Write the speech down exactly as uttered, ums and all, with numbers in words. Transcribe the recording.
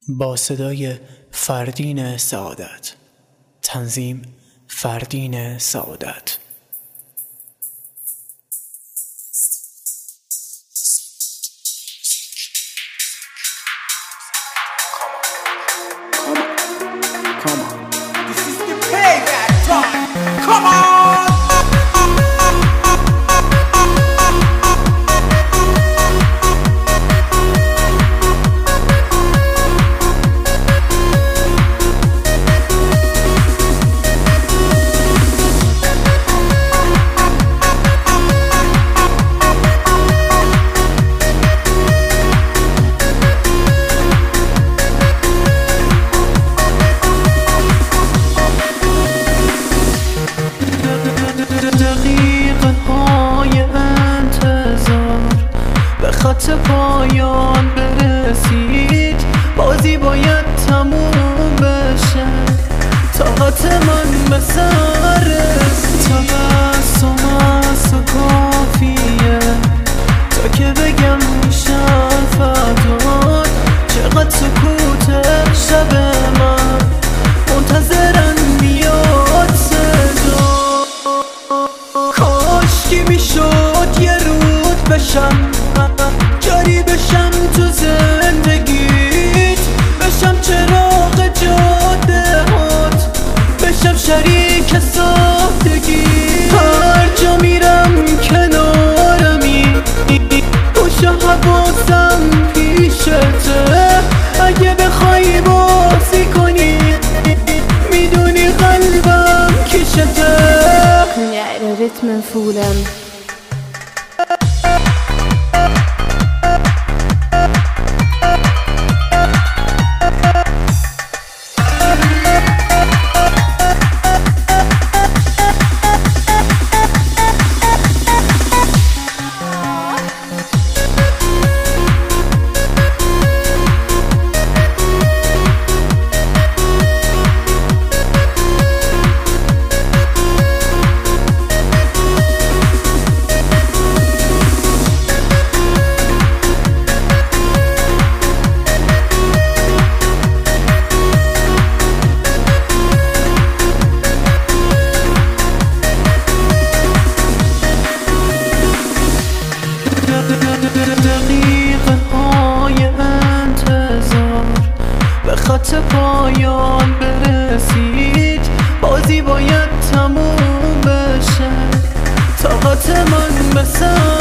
با صدای فردین سعادت. تنظیم فردین سعادت. Come on. This is the payback time. Come on. خط پایان برسید، بازی باید تموم بشه. طاقت من به سر تبسم است و کافیه تا که بگم میشم فدات. چقدر سکوت شب من منتظرن میاد صدا. کاشکی میشد یه رود بشم، جاری بشم تو زندگیت، بشم چراغ جاده هات، بشم شریک سادگی. هر جا میرم کنارمی، خوش حواسم پیشته. اگه بخوای بازی کنی میدونی قلبم کشته. Ja, ritmen voelen. دقیقه های انتظار به خط پایان برسید، بازی باید تموم بشه. طاقت من به سر